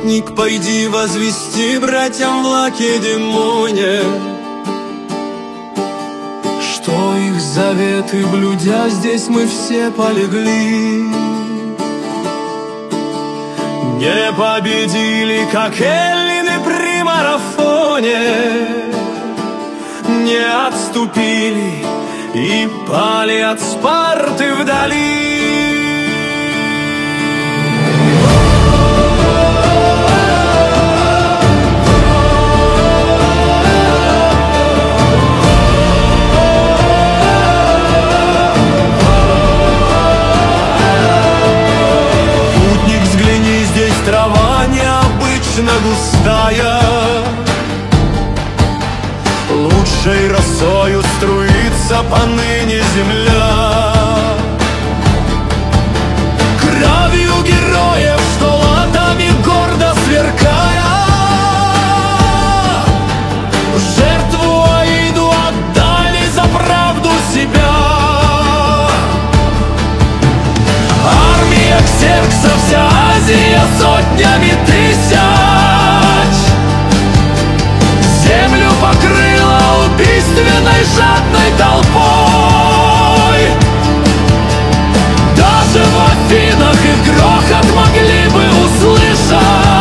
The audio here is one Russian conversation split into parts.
путник, пойди возвести братьям в Лакедемоне, что их заветы блюдя, здесь мы все полегли. Не победили, как эллины при марафоне, не отступили и пали от Спарты вдали. Трава необычно густая, лучшей росою струится поныне земля. Кровью героев, что латами гордо сверкая, в жертву Аиду отдали за правду себя. Армия Ксеркса, вся Азия сотнями тысяч землю покрыла убийственной жадной толпой. Даже в Афинах их грохот могли бы услышать.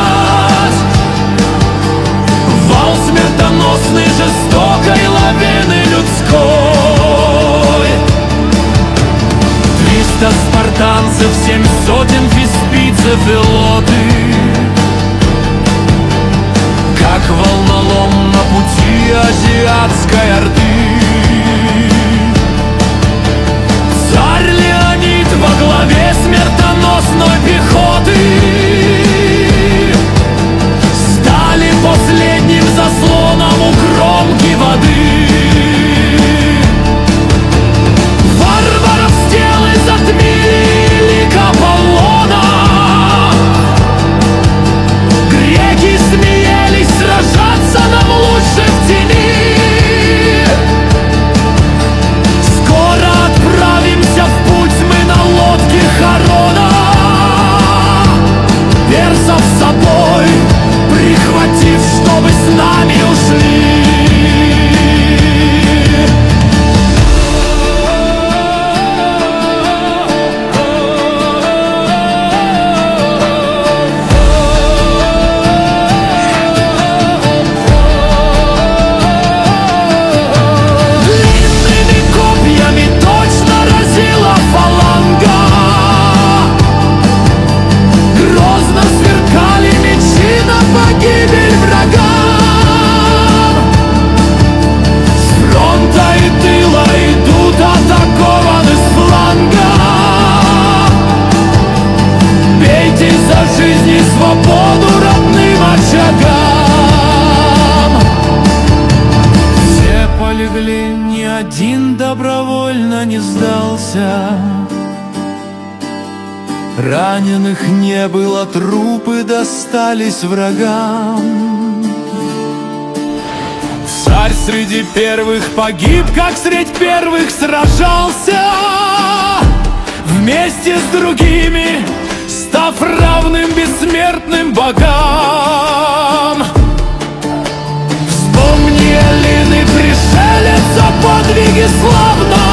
Вал смертоносный, жестокой лавины людской. 300 спартанцев, 7 сотен фиспийцев и лоты, как волнолом на пути азиатской орды. Царь Леонид во главе смертоносной пехоты стали последним заслоном у кромки воды. Варваров стелы затмили лик Аполлона. Греки смеялись, сражаться нам лучше в тени. Скоро отправимся в путь мы на лодке Харона, персов с собой прихватив, чтобы с нами ушли. Жизнь и свободу родным очагам. Все полегли, ни один добровольно не сдался. Раненых не было, трупы достались врагам. Царь среди первых погиб, как средь первых сражался, вместе с другими став равным бессмертным богам. Вспомни Эллины, пришелец, о подвиге славно